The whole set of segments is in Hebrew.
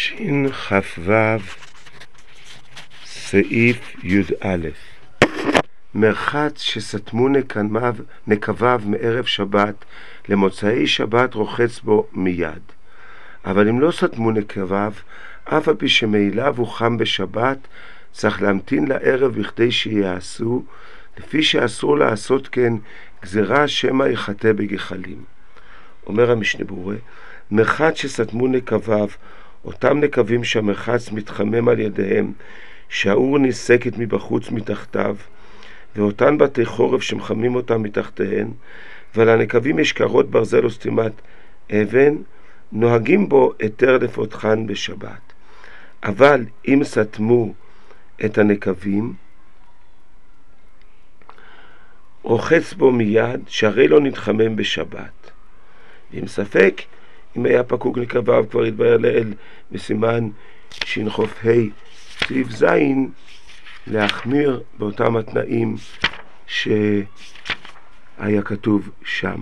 שכ"ו סעיף י"א. מרחץ שסתמו נקביו מערב שבת למוצאי שבת רוחץ בו מיד. אבל אם לא סתמו נקביו, אף על פי שמעיליו הוא חם בשבת, צריך להמתין לערב בכדי שיעשו, לפי שאסור לעשות כן גזירה שמא יחטא בגחלים. אומר המשנה ברורה, מרחץ שסתמו נקביו, אותם נקבים שהמרחץ מתחמם על ידיהם, שהאור ניסקת מבחוץ מתחתיו, ואותן בתי חורף שמחמים אותם מתחתיהן, ועל הנקבים יש קרות ברזל או סתימת אבן, נוהגים בו היתר לפותחן בשבת. אבל אם סתמו את הנקבים, רוחץ בו מיד, שהרי לא נתחמם בשבת. ועם ספק, אם היה פקוק נקביו, כבר יתבהר לאל בסימן שכ"ה סעיף ז', להחמיר באותם התנאים שהיה כתוב שם.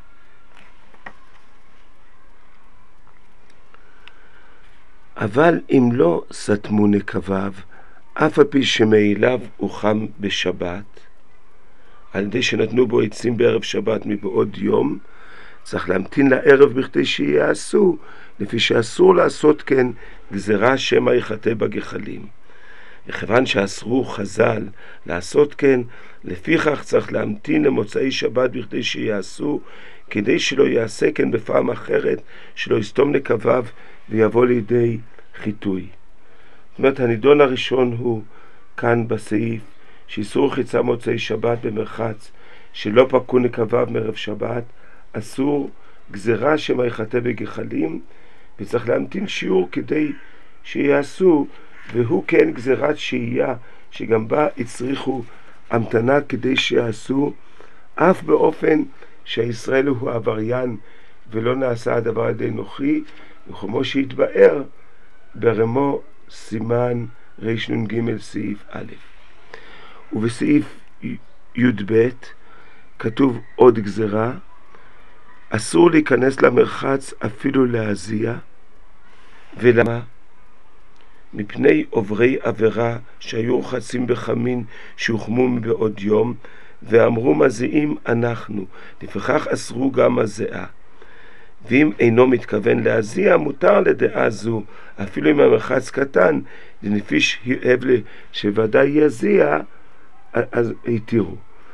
אבל אם לא סתמו נקביו, אף על פי שמעיליו הוא חם בשבת, על ידי שנתנו בו עצים בערב שבת מבעוד יום, צריך להמתין לערב בכדי שיעשו, לפי שאסור לעשות כן גזירה שמא יחטא בגחלים. וכיוון שאסרו חז"ל לעשות כן, לפיכך צריך להמתין למוצאי שבת בכדי שיעשו, כדי שלא יעשה כן בפעם אחרת, שלא יסתום נקביו ויבוא לידי חיטוי. זאת אומרת, הנידון הראשון הוא כאן בסעיף, שאיסור חיצה מוצאי שבת במרחץ, שלא פקו נקביו מערב שבת, אסור גזירה שמא יחטא בגחלים, וצריך להמתין שיעור כדי שיעשו, והוא כן גזירת שהייה, שגם בה הצריכו המתנה כדי שיעשו, אף באופן שהישראל הוא עבריין ולא נעשה הדבר על ידי נוחי, וכמו שהתבאר ברמו סימן רנ"ג סעיף א'. ובסעיף י"ב כתוב עוד גזירה, אסור להיכנס למרחץ אפילו להזיע. ולמה? מפני עוברי עבירה שהיו רוחצים בחמין שהוחמו מבעוד יום, ואמרו מזיעים אנחנו, לפיכך אסרו גם הזיעה. ואם אינו מתכוון להזיע, מותר לדעה זו, אפילו אם המרחץ קטן, לפי שהבלה שוודאי יזיע, אז התירו.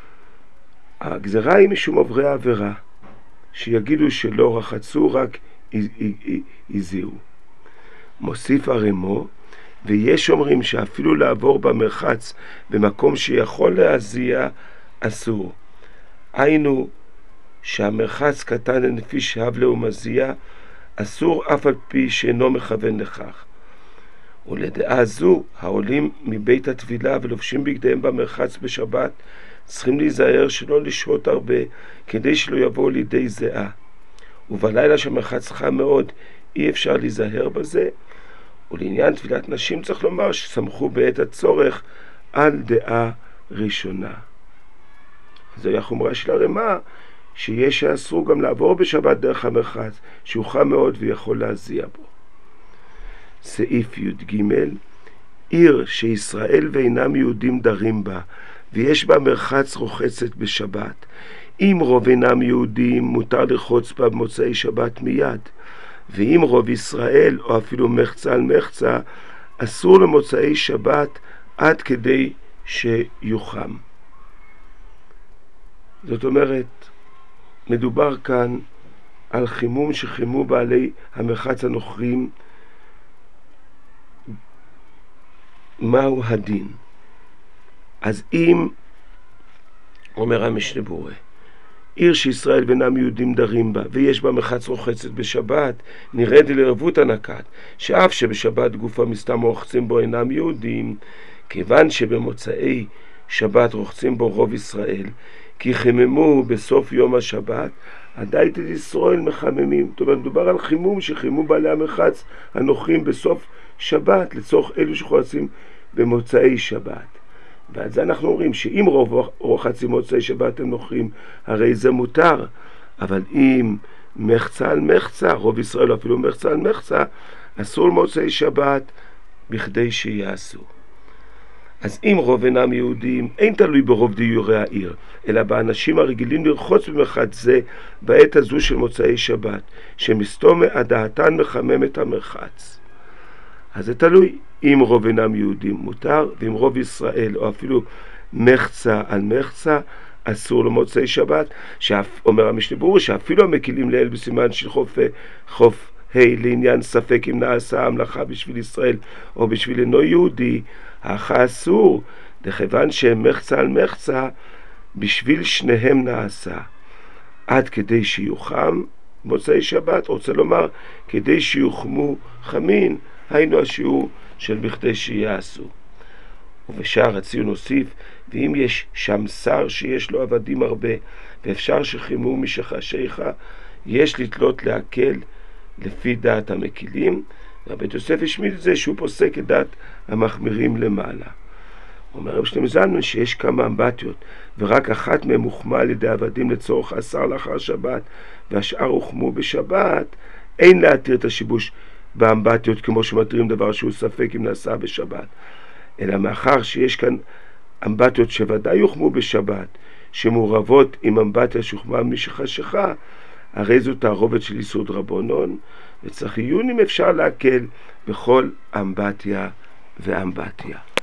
הגזירה היא משום עוברי עבירה, שיגידו שלא רחצו, רק הזיעו. מוסיף הרמו, ויש אומרים שאפילו לעבור במרחץ במקום שיכול להזיע אסור. היינו שהמרחץ קטן לפי שהבלה ומזיע, אסור אף על פי שאינו מכוון לכך. ולדעה זו, העולים מבית התפילה ולובשים בגדיהם במרחץ בשבת, צריכים להיזהר שלא לשהות הרבה, כדי שלא יבואו לידי זיעה. ובלילה שהמרחץ חם מאוד, אי אפשר להיזהר בזה. ולעניין תפילת נשים צריך לומר שסמכו בעת הצורך על דעה ראשונה. זוהי החומרה של הרמה, שיש שאסרו גם לעבור בשבת דרך המרחץ, שהוא חם מאוד ויכול להזיע בו. סעיף י"ג, עיר שישראל ואינם יהודים דרים בה, ויש בה מרחץ רוחצת בשבת. אם רוב אינם יהודים, מותר לרחוץ בה במוצאי שבת מיד. ואם רוב ישראל, או אפילו מחצה על מחצה, אסור למוצאי שבת עד כדי שיוחם. זאת אומרת, מדובר כאן על חימום שחימו בעלי המרחץ הנוכרים. מהו הדין? אז אם, אומר המשנה ברורה, עיר שישראל ואינם יהודים דרים בה, ויש בה מרחץ רוחצת בשבת, נרד לערבות הנקת, שאף שבשבת גוף המסתם רוחצים בו אינם יהודים, כיוון שבמוצאי שבת רוחצים בו רוב ישראל, כי חיממו בסוף יום השבת, עדיין את ישראל מחממים. זאת אומרת, מדובר על חימום שחימו בעלי המרחץ הנוכרים בסוף שבת, לצורך אלו שחוצים במוצאי שבת. ועל זה אנחנו אומרים שאם רוב רוחצים מוצאי שבת הם נוכרים, הרי זה מותר. אבל אם מחצה על מחצה, רוב ישראל אפילו מחצה על מחצה, אסור למוצאי שבת בכדי שיעשו. אז אם רוב אינם יהודים, אין תלוי ברוב דיורי העיר, אלא באנשים הרגילים לרחוץ במרחץ זה בעת הזו של מוצאי שבת, שמסתום דעתן מחמם את המרחץ. אז זה תלוי, אם רוב אינם יהודים מותר, ואם רוב ישראל, או אפילו מחצה על מחצה, אסור למוצאי שבת, אומר המשנה ברורה, שאפילו המקילים לאל בסימן של חוף לעניין ספק אם נעשה המלאכה בשביל ישראל או בשביל אינו יהודי, האחה אסור, דכיוון שהם מחצה על מחצה, בשביל שניהם נעשה. עד כדי שיוחם מוצאי שבת, רוצה לומר, כדי שיוחמו חמין, היינו השיעור של בכדי שיעשו. ובשאר הציון הוסיף, ואם יש שם שר שיש לו עבדים הרבה, ואפשר שחימו משחשיך, יש לתלות להקל לפי דעת המקילים, רבי יוסף השמיד את זה שהוא פוסק את דעת המחמירים למעלה. אומר רב שלמה זלמן שיש כמה אמבטיות, ורק אחת מהם הוחמה על ידי עבדים לצורך עשר לאחר שבת, והשאר הוחמו בשבת, אין להתיר את השיבוש באמבטיות כמו שמתירים דבר שהוא ספק אם נעשה בשבת. אלא מאחר שיש כאן אמבטיות שוודאי יוחמו בשבת, שמעורבות עם אמבטיה שהוחמה משחשיכה, הרי זו תערובת של יסוד רבונון, וצריך עיון אם אפשר להקל בכל אמבטיה ואמבטיה.